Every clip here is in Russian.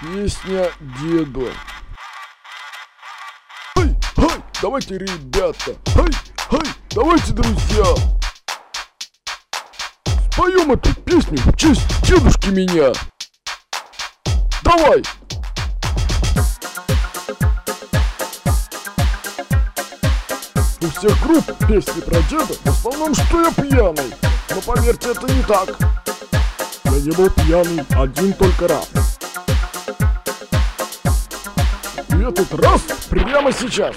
Песня деда. Хай, хай, давайте, ребята. Хай, хай, давайте, друзья. Споем эту песню в честь дедушки меня. Давай. У всех групп песни про деда в основном, что я пьяный. Но поверьте, это не так. Я не был пьяный один только раз. И этот раз прямо сейчас.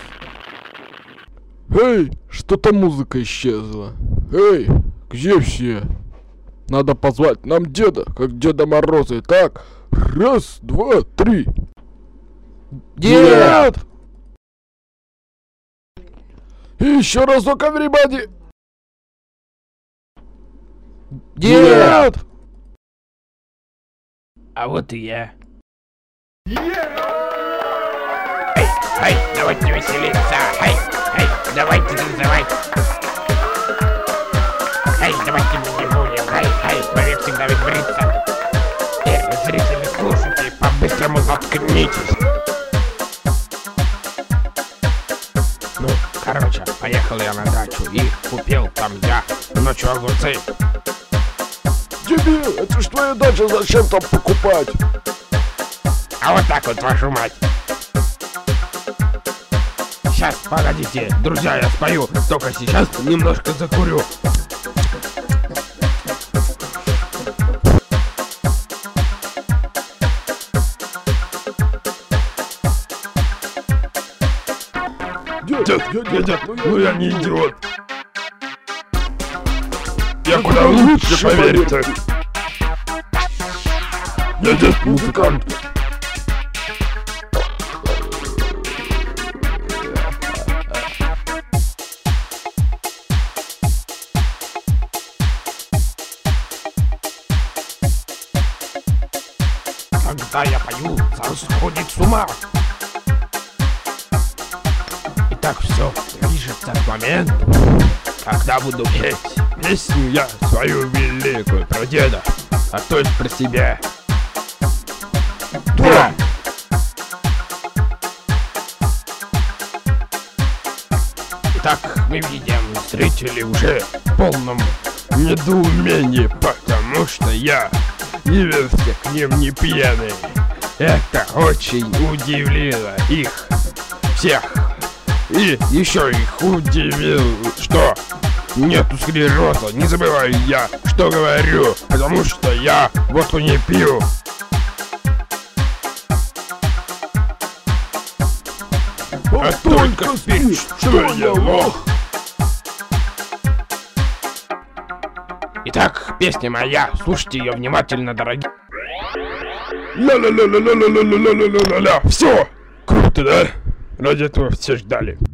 Эй, что-то музыка исчезла. Эй, где все? Надо позвать нам деда, как Деда Мороза. Так, раз, два, три. Дед! И еще разок, everybody. Дед! А вот и я. Эй, давайте веселиться. Эй, давайте танцевать. Эй, давайте мы не будем. Эй, мы всегда ведь бриться. Зрители, слушайте, по-быстрому заткнитесь. Ну, короче, поехал я на дачу и купил там я ночью огурцы. Дебил, это ж твоя дача, зачем там покупать? А вот так вот, вашу мать. Сейчас, погодите, друзья, я спою, только сейчас немножко закурю. Дед, ну я не идиот. Я куда лучше, поверьте. Я дед музыкант. Когда я пою, сам сходит с ума. И так все движется к моменту, когда буду петь песню я свою великую про деда, а то есть про себя. Да! Итак, мы видим, зрители уже в полном недоумении, потому что я явился к ним не пьяный. Это очень удивило их всех. И еще их удивило, что нету склероза. Не забываю я, что говорю, потому что я водку не пью. А только спишь, что я лох. Итак, песня моя, слушайте ее внимательно, дорогие. Ля-ля-ля-ля-ля-ля-ля-ля-ля-ля-ля-ля. Все! Круто, да? Ради этого все ждали.